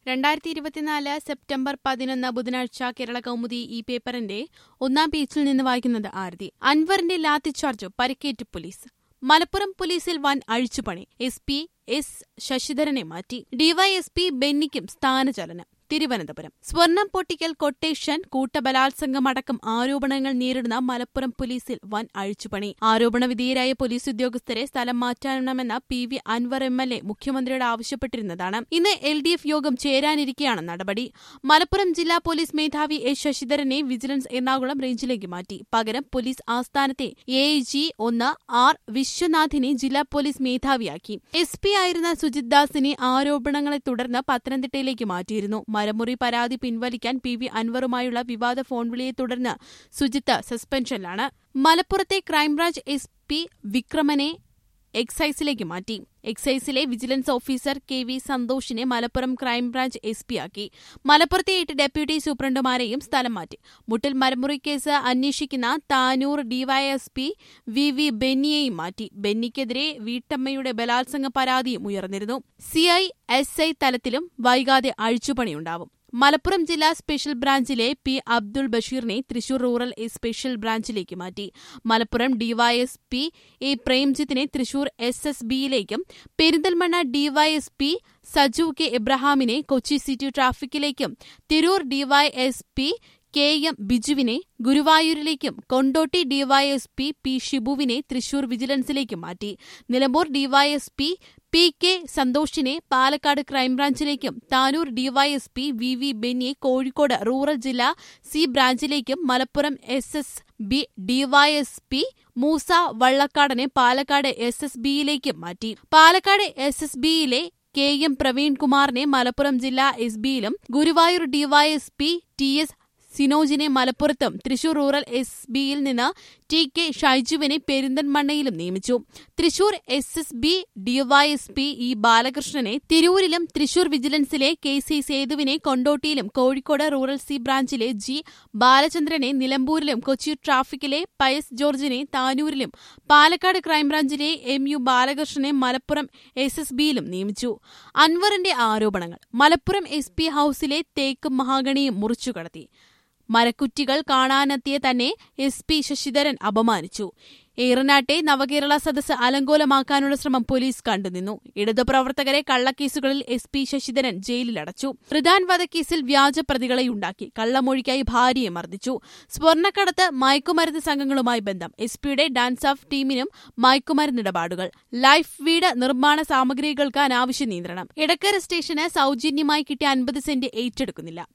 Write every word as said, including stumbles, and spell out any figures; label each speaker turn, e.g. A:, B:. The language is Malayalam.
A: രണ്ടായിരത്തി ഇരുപത്തിനാല് സെപ്റ്റംബർ പതിനൊന്ന് ബുധനാഴ്ച കേരള കൗമുദി ഈ പേപ്പറിന്റെ ഒന്നാം പേജിൽ നിന്ന് വായിക്കുന്നത് ആരതി. അൻവറിന്റെ ലാത്തിച്ചാർജ്, പരിക്കേറ്റ് പോലീസ്. മലപ്പുറം പോലീസിൽ വൻ അഴിച്ചുപണി. എസ് പി എസ് ശശിധരനെ മാറ്റി. ഡിവൈഎസ്പി ബെന്നിക്കും സ്ഥാനചലനം. തിരുവനന്തപുരം. സ്വർണം പൊട്ടിക്കൽ, കൊട്ടേഷൻ, കൂട്ടബലാത്സംഗമടക്കം ആരോപണങ്ങൾ നേരിടുന്ന മലപ്പുറം പോലീസിൽ വൻ അഴിച്ചുപണി. ആരോപണ വിധേയരായ പോലീസ് ഉദ്യോഗസ്ഥരെ സ്ഥലം മാറ്റണമെന്ന P V Anvar M L A മുഖ്യമന്ത്രിയോട് ആവശ്യപ്പെട്ടിരുന്നതാണ്. ഇന്ന് എൽ ഡി എഫ് യോഗം ചേരാനിരിക്കെയാണ് നടപടി. മലപ്പുറം ജില്ലാ പോലീസ് മേധാവി എസ് ശശിധരനെ വിജിലൻസ് എറണാകുളം റേഞ്ചിലേക്ക് മാറ്റി. പകരം പോലീസ് ആസ്ഥാനത്തെ എ ഐ ജി ഒന്ന് ആർ വിശ്വനാഥിനെ ജില്ലാ പോലീസ് മേധാവിയാക്കി. എസ് പി ആയിരുന്ന സുജിത് ദാസിനെ ആരോപണങ്ങളെ തുടർന്ന് പത്തനംതിട്ടയിലേക്ക് മാറ്റിയിരുന്നു. മരമുറി പരാതി പിൻവലിക്കാൻ പി വി അൻവറുമായുള്ള വിവാദ ഫോൺവിളിയെ തുടർന്ന് സുജിത്ത് സസ്പെൻഷനിലാണ്. മലപ്പുറത്തെ ക്രൈംബ്രാഞ്ച് എസ് പി വിക്രമനെ എക്സൈസിലേക്ക് മാറ്റി. എക്സൈസിലെ വിജിലൻസ് ഓഫീസർ കെ വി സന്തോഷിനെ മലപ്പുറം ക്രൈംബ്രാഞ്ച് എസ് പിയാക്കി. മലപ്പുറത്തെ എട്ട് ഡെപ്യൂട്ടി സൂപ്രണ്ടുമാരെയും സ്ഥലം മാറ്റി. മുട്ടിൽ മരമുറി കേസ് അന്വേഷിക്കുന്ന താനൂർ ഡിവൈഎസ്പി വി വി ബെന്നിയെയും മാറ്റി. ബെന്നിക്കെതിരെ വീട്ടമ്മയുടെ ബലാത്സംഗ പരാതിയും ഉയർന്നിരുന്നു. സി ഐ എസ് ഐ തലത്തിലും വൈകാതെ അഴിച്ചുപണിയുണ്ടാവും. മലപ്പുറം ജില്ലാ സ്പെഷ്യൽ ബ്രാഞ്ചിലെ പി അബ്ദുൾ ബഷീറിനെ തൃശൂർ റൂറൽ സ്പെഷ്യൽ ബ്രാഞ്ചിലേക്ക് മാറ്റി. മലപ്പുറം ഡിവൈഎസ്പി എ പ്രേംജിത്തിനെ തൃശൂർ എസ് എസ് ബിയിലേക്കും പെരിന്തൽമണ്ണ ഡിവൈഎസ്പി സജു കെ ഇബ്രാഹിമിനെ കൊച്ചി സിറ്റി ട്രാഫിക്കിലേക്കും തിരൂർ ഡിവൈഎസ്പി കെ എം ബിജുവിനെ ഗുരുവായൂരിലേക്കും കൊണ്ടോട്ടി ഡിവൈഎസ്പി പി ഷിബുവിനെ തൃശൂർ വിജിലൻസിലേക്കും മാറ്റി. നിലമ്പൂർ ഡിവൈഎസ്പി പി കെ സന്തോഷിനെ പാലക്കാട് ക്രൈംബ്രാഞ്ചിലേക്കും താനൂർ ഡിവൈഎസ്പി വി വി ബെന്നിയെ കോഴിക്കോട് റൂറൽ ജില്ലാ സി ബ്രാഞ്ചിലേക്കും Malappuram S S B DySP Moosa വള്ളക്കാടനെ പാലക്കാട് എസ് എസ് ബിയിലേക്കും മാറ്റി. പാലക്കാട് എസ് എസ് ബിയിലെ കെ എം പ്രവീൺകുമാറിനെ മലപ്പുറം ജില്ലാ എസ് ബിയിലും ഗുരുവായൂർ ഡിവൈഎസ്പി ടി എസ് സിനോജിനെ മലപ്പുറത്തും തൃശൂർ റൂറൽ എസ് ബിയിൽ നിന്ന് ടി കെ ഷൈജുവിനെ പെരിന്തൽമണ്ണയിലും നിയമിച്ചു. Thrissur S S B DySP E ബാലകൃഷ്ണനെ തിരൂരിലും തൃശൂർ വിജിലൻസിലെ കെ സി സേതുവിനെ കൊണ്ടോട്ടിയിലും കോഴിക്കോട് റൂറൽ സി ബ്രാഞ്ചിലെ ജി ബാലചന്ദ്രനെ നിലമ്പൂരിലും കൊച്ചി ട്രാഫിക്കിലെ പയസ് ജോർജിനെ താനൂരിലും പാലക്കാട് ക്രൈംബ്രാഞ്ചിലെ എം യു ബാലകൃഷ്ണനെ മലപ്പുറം എസ് എസ് ബിയിലും നിയമിച്ചു. അൻവറിന്റെ ആരോപണങ്ങൾ. മലപ്പുറം എസ് പി ഹൌസിലെ തേക്കും മഹാഗണിയും മുറിച്ചുകടത്തി. മരക്കുറ്റികൾ കാണാനെത്തിയ തന്നെ എസ് പി ശശിധരൻ അപമാനിച്ചു. ഏറനാട്ടെ നവകേരള സദസ്സ് അലങ്കോലമാക്കാനുള്ള ശ്രമം പോലീസ് കണ്ടുനിന്നു. ഇടതു പ്രവർത്തകരെ കള്ളക്കേസുകളിൽ എസ് പി ശശിധരൻ ജയിലിലടച്ചു. റിദാൻ വധക്കേസിൽ വ്യാജ പ്രതികളെയുണ്ടാക്കി. കള്ളമൊഴിക്കായി ഭാര്യയെ മർദ്ദിച്ചു. സ്വർണ്ണക്കടത്ത്, മയക്കുമരുന്ന് സംഘങ്ങളുമായി ബന്ധം. എസ് പിയുടെ ഡാൻസ് ഓഫ് ടീമിനും മയക്കുമരുന്നിടപാടുകൾ. ലൈഫ് വീട് നിർമ്മാണ സാമഗ്രികൾക്ക് അനാവശ്യ നിയന്ത്രണം. എടക്കര സ്റ്റേഷന് സൌജന്യമായി കിട്ടിയ അൻപത് സെന്റ് ഏറ്റെടുക്കുന്നില്ല.